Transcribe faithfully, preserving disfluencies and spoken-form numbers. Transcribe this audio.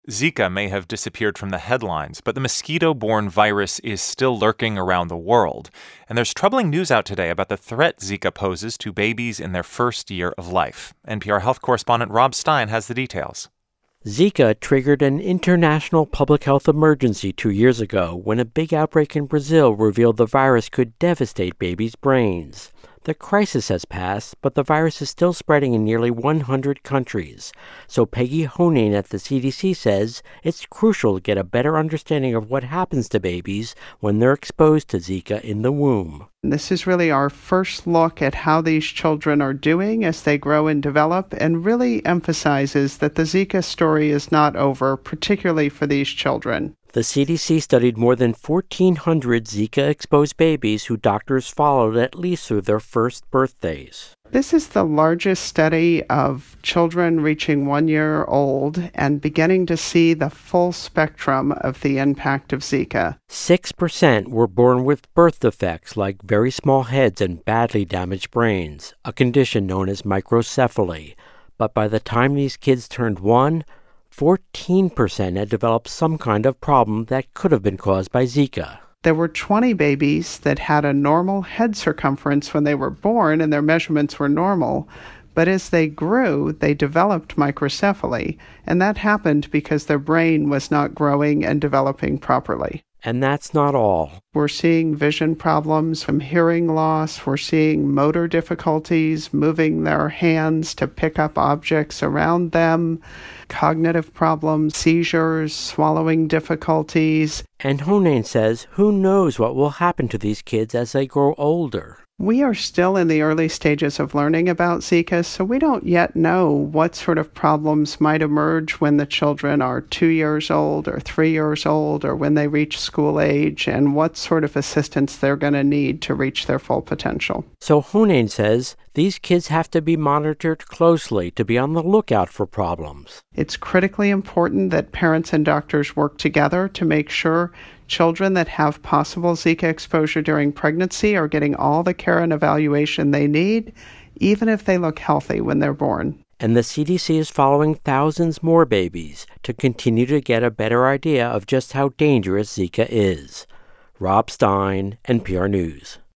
Zika may have disappeared from the headlines, but the mosquito-borne virus is still lurking around the world. And there's troubling news out today about the threat Zika poses to babies in their first year of life. N P R health correspondent Rob Stein has the details. Zika triggered an international public health emergency two years ago when a big outbreak in Brazil revealed the virus could devastate babies' brains. The crisis has passed, but the virus is still spreading in nearly one hundred countries. So Peggy Honing at the C D C says it's crucial to get a better understanding of what happens to babies when they're exposed to Zika in the womb. This is really our first look at how these children are doing as they grow and develop, and really emphasizes that the Zika story is not over, particularly for these children. The C D C studied more than fourteen hundred Zika-exposed babies who doctors followed at least through their first birthdays. This is the largest study of children reaching one year old and beginning to see the full spectrum of the impact of Zika. Six percent were born with birth defects like very small heads and badly damaged brains, a condition known as microcephaly. But by the time these kids turned one, fourteen percent had developed some kind of problem that could have been caused by Zika. There were twenty babies that had a normal head circumference when they were born, and their measurements were normal. But as they grew, they developed microcephaly, and that happened because their brain was not growing and developing properly. And that's not all. We're seeing vision problems from hearing loss. We're seeing motor difficulties, moving their hands to pick up objects around them, cognitive problems, seizures, swallowing difficulties. And Honing says who knows what will happen to these kids as they grow older. We are still in the early stages of learning about Zika, so we don't yet know what sort of problems might emerge when the children are two years old or three years old or when they reach school age, and what sort of assistance they're going to need to reach their full potential. So Honing says these kids have to be monitored closely to be on the lookout for problems. It's critically important that parents and doctors work together to make sure children that have possible Zika exposure during pregnancy are getting all the care and evaluation they need, even if they look healthy when they're born. And the C D C is following thousands more babies to continue to get a better idea of just how dangerous Zika is. Rob Stein, N P R News.